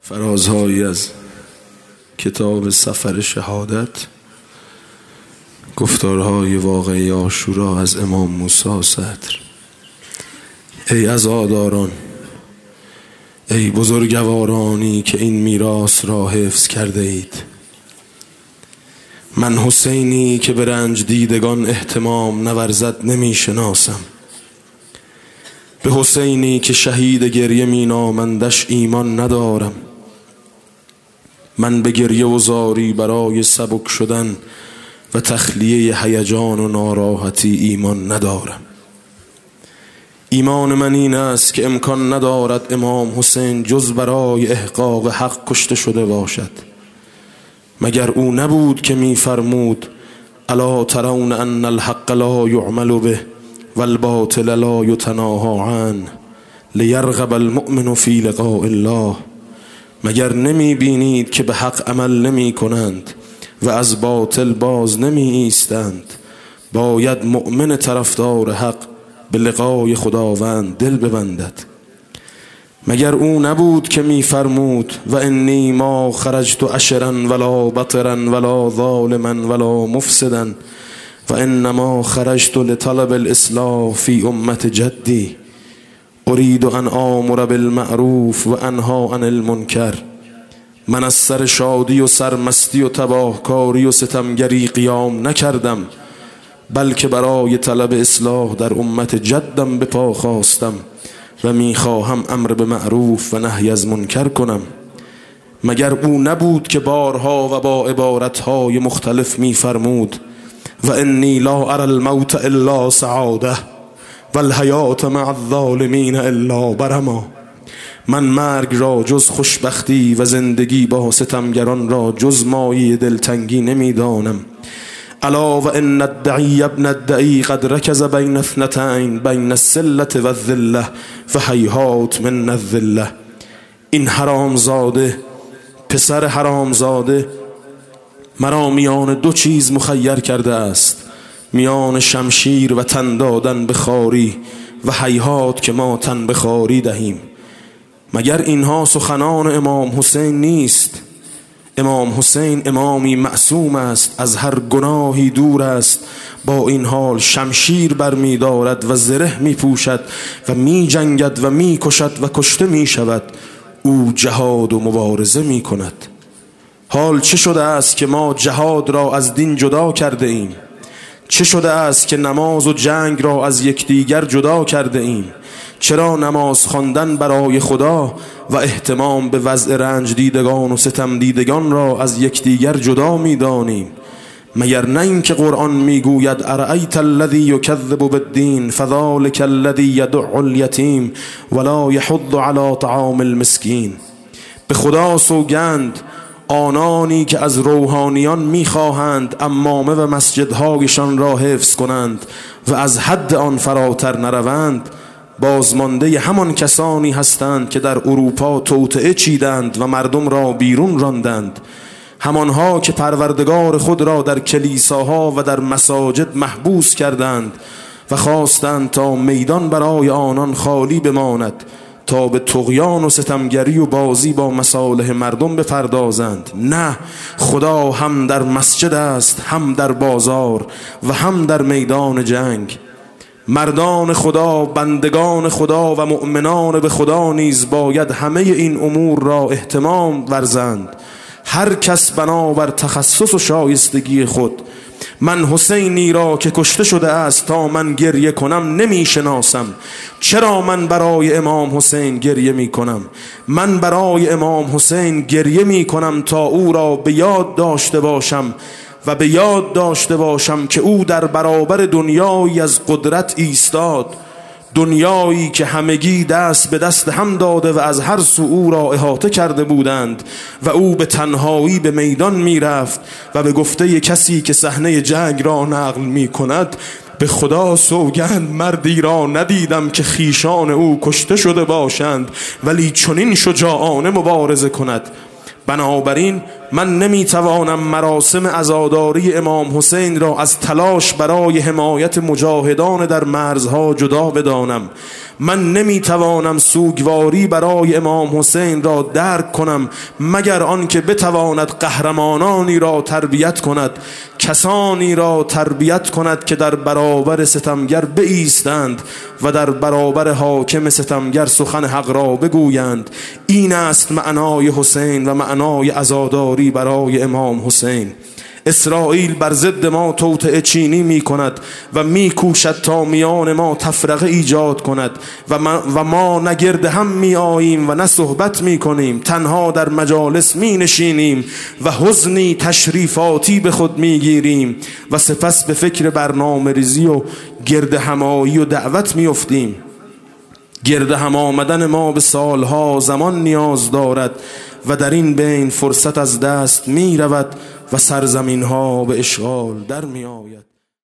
فرازهایی از کتاب سفر شهادت، گفتارهای واقعی عاشورا از امام موسی صدر. ای عزاداران، ای بزرگوارانی که این میراث را حفظ کرده اید، من حسینی که به رنج دیدگان اهتمام نورزد نمی شناسم. به حسینی که شهید گریه می نامندش ایمان ندارم. من به گریه و زاری برای سبک شدن و تخلیه هیجان و ناراحتی ایمان ندارم. ایمان من این است که امکان ندارد امام حسین جز برای احقاق حق کشته شده باشد. مگر او نبود که می فرمود الا ترون ان الحق لا یعمل به والباطل لا یتناهی عنه لیرغب المؤمن فی لقاء الله؟ مگر نمی بینید که به حق عمل نمی کنند و از باطل باز نمی ایستند؟ باید مؤمن طرفدار حق به لقای خداوند دل ببندد. مگر او نبود که می فرمود و انی ما خرجت عشرا ولا بطرا ولا ظالما ولا مفسدا و انما خرجت لطلب الاصلاح فی امت جدی اريد ان آمر بالمعروف و انهی عن المنکر. من از سر شادی و سرمستی و تباهکاری و ستمگری قیام نکردم، بلکه برای طلب اصلاح در امت جدم به پا خواستم و میخواهم امر به معروف و نهی از منکر کنم. مگر او نبود که بارها و با عبارتهای مختلف میفرمود و انی لا اری الموت الا سعاده والحیات مع الظالمین الا برما؟ من مرگ را جز خوشبختی و زندگی با ستمگران را جز مایه دلتنگی نمیدانم. الا و ان الدعی ابن الدعی قد رکز بین اثنتین بین السلة و الذله فهیهات من الذله. این حرامزاده، پسر حرامزاده، مرا میان دو چیز مخیر کرده است، میان شمشیر و تن دادن به خواری و هیهات که ما تن به خواری دهیم. مگر اینها سخنان امام حسین نیست؟ امام حسین امامی معصوم است، از هر گناهی دور است، با این حال شمشیر بر می دارد و زره می پوشد و می جنگد و می کشد و کشته می شود. او جهاد و مبارزه می کند. حال چه شده است که ما جهاد را از دین جدا کرده ایم؟ چه شده است که نماز و جنگ را از یکدیگر جدا کرده ایم؟ چرا نماز خواندن برای خدا و اهتمام به وضع رنج دیدگان و ستم دیدگان را از یکدیگر جدا می دانیم؟ مگر نه این که قرآن می گوید ارأیت الذی یکذب بالدین فذلک الذی یدع الیتیم ولا یحض علی طعام المسکین؟ به خدا سوگند، آنانی که از روحانیان میخواهند عمامه و مسجدهایشان را حفظ کنند و از حد آن فراتر نروند، بازمانده همان کسانی هستند که در اروپا توطئه چیدند و مردم را بیرون راندند، همانها که پروردگار خود را در کلیساها و در مساجد محبوس کردند و خواستند تا میدان برای آنان خالی بماند تا به طغیان و ستمگری و بازی با مصالح مردم بپردازند. نه، خدا هم در مسجد است، هم در بازار و هم در میدان جنگ. مردان خدا، بندگان خدا و مؤمنان به خدا نیز باید همه این امور را اهتمام ورزند، هر کس بنابر تخصص و شایستگی خود. من حسینی را که کشته شده است تا من گریه کنم نمی شناسم. چرا من برای امام حسین گریه می کنم؟ من برای امام حسین گریه می کنم تا او را به یاد داشته باشم و به یاد داشته باشم که او در برابر دنیایی از قدرت ایستاد، دنیایی که همگی دست به دست هم داده و از هر سو او را احاطه کرده بودند و او به تنهایی به میدان می رفت و به گفته کسی که صحنه جنگ را نقل می کند به خدا سوگند مردی را ندیدم که خیشان او کشته شده باشند ولی چنین شجاعانه مبارزه کند. بنابراین من نمیتوانم مراسم عزاداری امام حسین را از تلاش برای حمایت مجاهدان در مرزها جدا بدانم. من نمیتوانم سوگواری برای امام حسین را درک کنم مگر آنکه بتواند قهرمانانی را تربیت کند، کسانی را تربیت کند که در برابر ستمگر بایستند و در برابر حاکم ستمگر سخن حق را بگویند. این است معنای حسین و معنای عزاداری برای امام حسین. اسرائیل بر ضد ما توطئه چینی می کند و می کوشد تا میان ما تفرقه ایجاد کند و ما نه گرد هم می آییم و نه صحبت می کنیم، تنها در مجالس می نشینیم و حزنی تشریفاتی به خود می گیریم و سپس به فکر برنامه ریزی و گرد همایی و دعوت می افتیم. گرد هم آمدن ما به سالها زمان نیاز دارد و در این بین فرصت از دست می رود و سرزمین ها به اشغال در می آید.